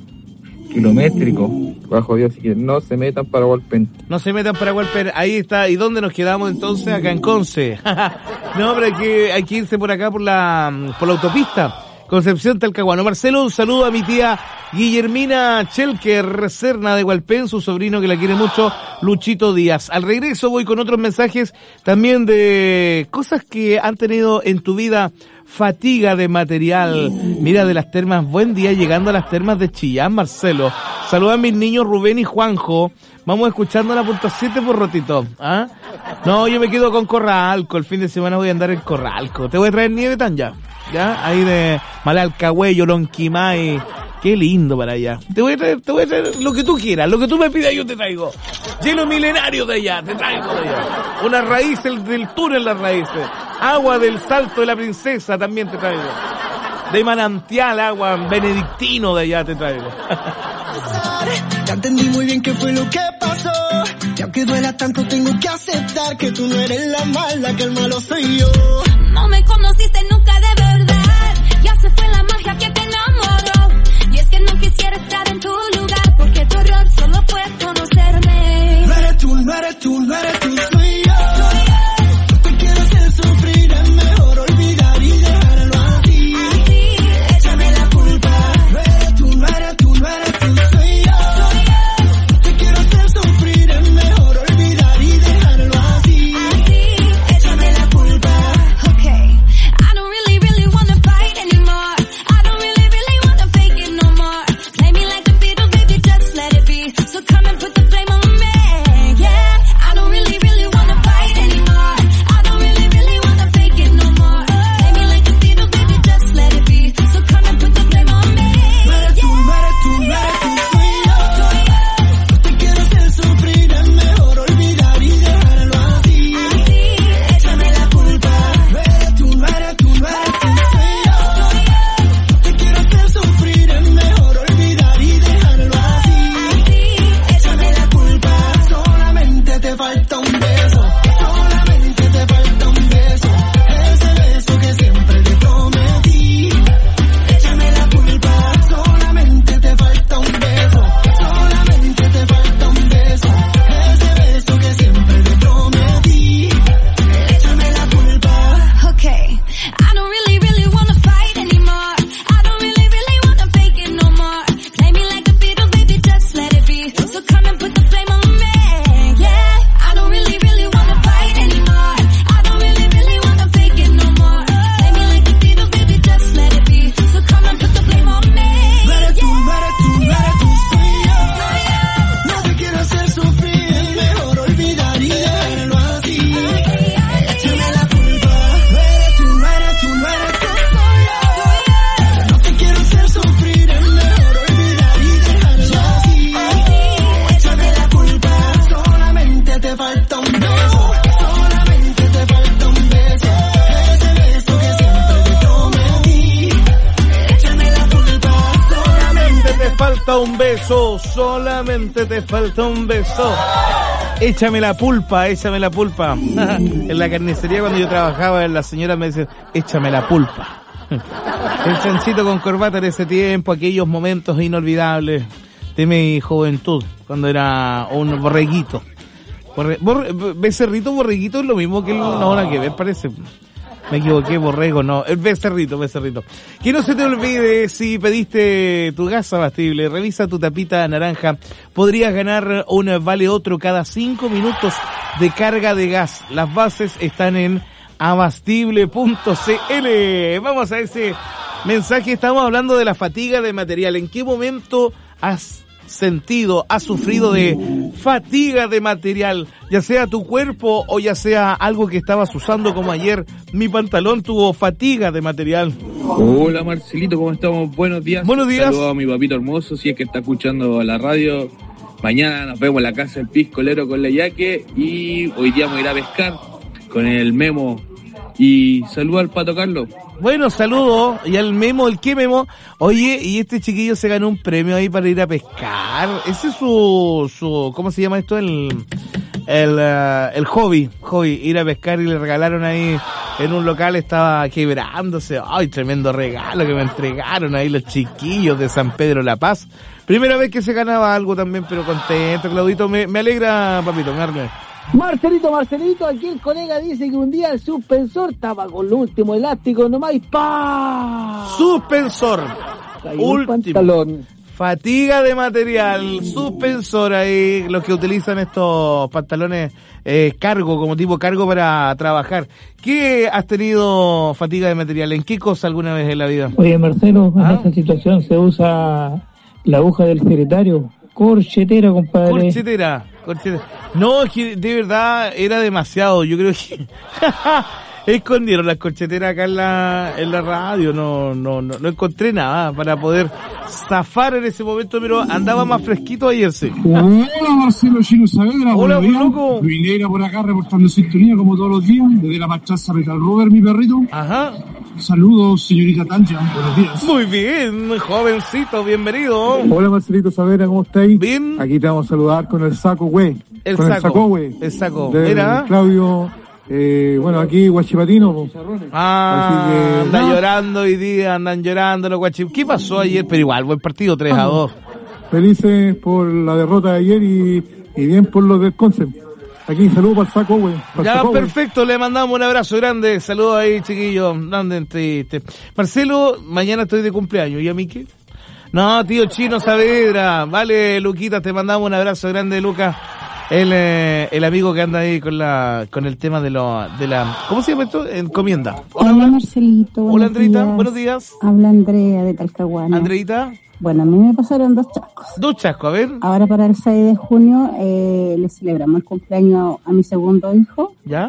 kilométrico, bajo Dios, así que no se metan para golpe. No se metan para golpear. Ahí está. ¿Y dónde nos quedamos entonces? Acá en Conce. No, pero hay que, hay que irse por acá por la, por la autopista. Concepción Talcahuano. Marcelo, un saludo a mi tía Guillermina Chelker Serna de Hualpén, su sobrino que la quiere mucho, Luchito Díaz. Al regreso voy con otros mensajes también de cosas que han tenido en tu vida fatiga de material. Mira, de las termas, buen día llegando a las termas de Chillán, Marcelo. Saluda a mis niños Rubén y Juanjo. Vamos escuchando la punto siete por Rotito. ¿Ah? No, yo me quedo con Corralco. El fin de semana voy a andar en Corralco. Te voy a traer nieve, Tanja. ¿Ya? Ahí de Malalcahuello, Lonquimay. Qué lindo para allá. Te voy a traer, te voy a traer lo que tú quieras. Lo que tú me pidas yo te traigo. Hielo milenario de allá, te traigo de allá. Una raíz del, del túnel, las raíces. Agua del Salto de la Princesa también te traigo. De manantial, agua benedictino de allá te traigo. Ya entendí muy bien qué fue lo que pasó. Y aunque duela tanto tengo que aceptar que tú no eres la mala, que el malo soy yo. No me conociste nunca de verdad. Ya se fue la magia que te enamoró. Y es que no quisiera estar en tu lugar, porque tu error solo fue conocerme. No eres tú, no eres tú, no eres tú, soy yo. No te quiero hacer sufrir, es mejor olvidar y dejarlo así. Échame la culpa. No eres tú, no eres tú, no eres tú, soy yo. falta un beso, solamente te falta un beso. Échame la pulpa, échame la pulpa. En la carnicería cuando yo trabajaba, la señora me decía, échame la pulpa. El chanchito con corbata en ese tiempo, aquellos momentos inolvidables de mi juventud, cuando era un borreguito. Borre, borre, becerrito, borreguito es lo mismo que el, no, nada que ver, parece. Me equivoqué, borrego, no, el becerrito, becerrito. Que no se te olvide, si pediste tu gas abastible, revisa tu tapita naranja, podrías ganar un vale otro cada cinco minutos de carga de gas. Las bases están en abastible punto c l. Vamos a ese mensaje, estamos hablando de la fatiga de material. ¿En qué momento has sentido, has sufrido de fatiga de material? Ya sea tu cuerpo o ya sea algo que estabas usando, como ayer mi pantalón tuvo fatiga de material. Hola Marcelito, ¿cómo estamos? Buenos días. Buenos días. Saludos a mi papito hermoso, si es que está escuchando la radio. Mañana nos vemos en la casa del piscolero con la yaque y hoy día vamos a ir a pescar con el Memo. Y saluda al Pato Carlos. Bueno, saludo. Y al Memo, ¿el qué Memo? Oye, y este chiquillo se ganó un premio ahí para ir a pescar. Ese es su, su, ¿cómo se llama esto? El, el, uh, el hobby, hobby, ir a pescar, y le regalaron ahí en un local, estaba quebrándose. Ay, tremendo regalo que me entregaron ahí los chiquillos de San Pedro La Paz. Primera vez que se ganaba algo también, pero contento, Claudito. Me, me alegra, papito, me alegra. Marcelito, Marcelito, aquí el colega dice que un día el suspensor estaba con el último elástico nomás y ¡pah! Suspensor. Último. Fatiga de material. Suspensor ahí, los que utilizan estos pantalones eh, cargo, como tipo cargo para trabajar. ¿Qué has tenido fatiga de material? ¿En qué cosa alguna vez en la vida? Oye, Marcelo, ¿Ah? en esta situación se usa la aguja del secretario. Corchetera, compadre. Corchetera, corchetera. No, es que de verdad era demasiado. Yo creo que escondieron las corcheteras acá en la en la radio. No, no, no, no encontré nada para poder zafar en ese momento, pero andaba más fresquito ayer, sí. Hola, Marcelo Chino Saavedra. Hola, buenos días. loco. Luis Negra por acá reportando sintonía como todos los días, desde la Machaza Metal Rover, mi perrito. Ajá. Saludos, señorita Tanja, buenos días. Muy bien, jovencito, bienvenido. Hola Marcelito Saavedra, ¿cómo estáis? Bien. Aquí te vamos a saludar con el saco, güey. El con saco. el saco, güey. El saco. De Mira. Claudio, eh, bueno, aquí Guachipatino. Po. Ah, Así que, anda nada. llorando hoy día, andan llorando los guachip. ¿Qué pasó ayer? Pero igual, buen partido, tres a dos. Felices por la derrota de ayer y, y bien por los del Conce. Aquí, saludos para el saco, güey. Ya, perfecto, le mandamos un abrazo grande. Saludos ahí, chiquillos. Anden triste. Marcelo, mañana estoy de cumpleaños. ¿Y a mí qué? No, tío Chino Saavedra. Vale, Luquita, te mandamos un abrazo grande, Lucas. El, eh, el amigo que anda ahí con la, con el tema de lo, de la, ¿cómo se llama esto? Encomienda. Hola, Hola Marcelito. Hola, Andreita. Días. Buenos días. Habla Andrea de Talcahuano. Andreita. Bueno, a mí me pasaron dos chascos. Dos chascos, a ver. Ahora para el seis de junio eh, le celebramos el cumpleaños a mi segundo hijo. ¿Ya?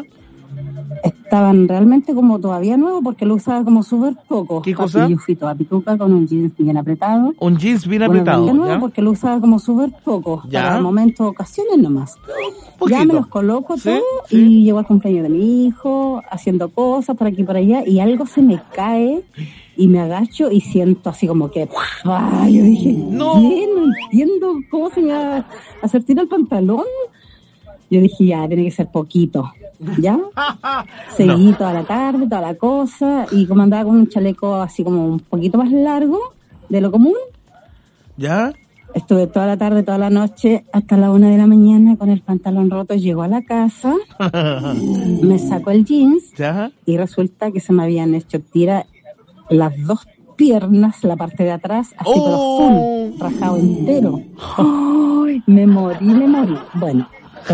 Estaban realmente como todavía nuevos porque lo usaba como súper poco. ¿Qué cosa? Papi, yo fui toda pituca con un jeans bien apretado. Un jeans bien bueno, apretado, bien nuevo ¿ya? porque lo usaba como súper poco. ¿Ya? Para momentos, ocasiones nomás. Poquito. Ya me los coloco ¿Sí? todo ¿Sí? y llego al cumpleaños de mi hijo, haciendo cosas por aquí y por allá y algo se me cae y me agacho y siento así como que... ¡ah! Yo dije, no. ¿qué? No entiendo cómo se me va a hacer tirar el pantalón. Yo dije, ya, tiene que ser poquito, ¿ya? Seguí No. toda la tarde, toda la cosa, y como andaba con un chaleco así como un poquito más largo de lo común, ¿ya? estuve toda la tarde, toda la noche, hasta la una de la mañana con el pantalón roto. Llego a la casa, me saco el jeans, ¿Ya? y resulta que se me habían hecho tira las dos piernas, la parte de atrás, así Oh. pero full, rajado entero. ¡Ay! Me morí, me morí. Bueno.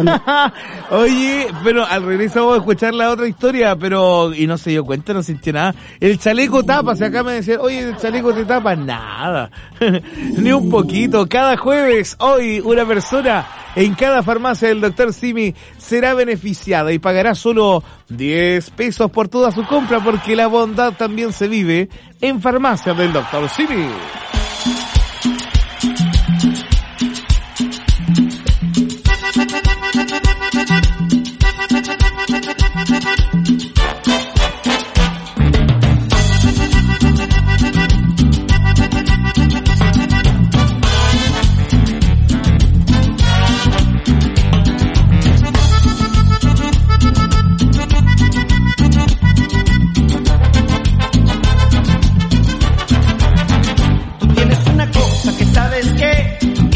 Oye, pero al regreso vamos a escuchar la otra historia, pero, y no se dio cuenta, no sintió nada. El chaleco tapa, si acá me decían, oye, el chaleco te tapa, nada. Ni un poquito. Cada jueves, hoy, una persona en cada farmacia del doctor Simi será beneficiada y pagará solo diez pesos por toda su compra, porque la bondad también se vive en farmacia del doctor Simi.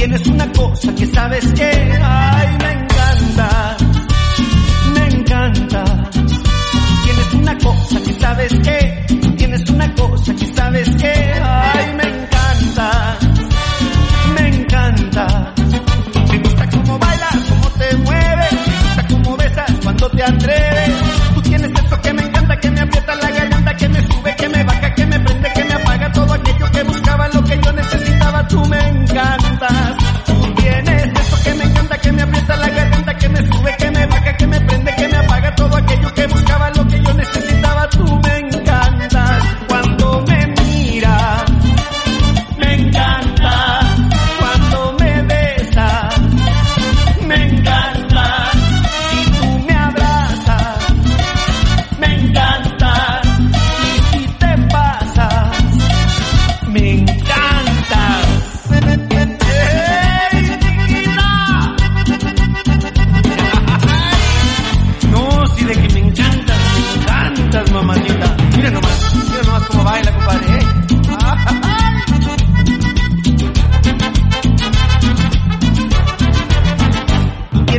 Tienes una cosa que sabes que, ay, me encanta, me encanta. Tienes una cosa que sabes que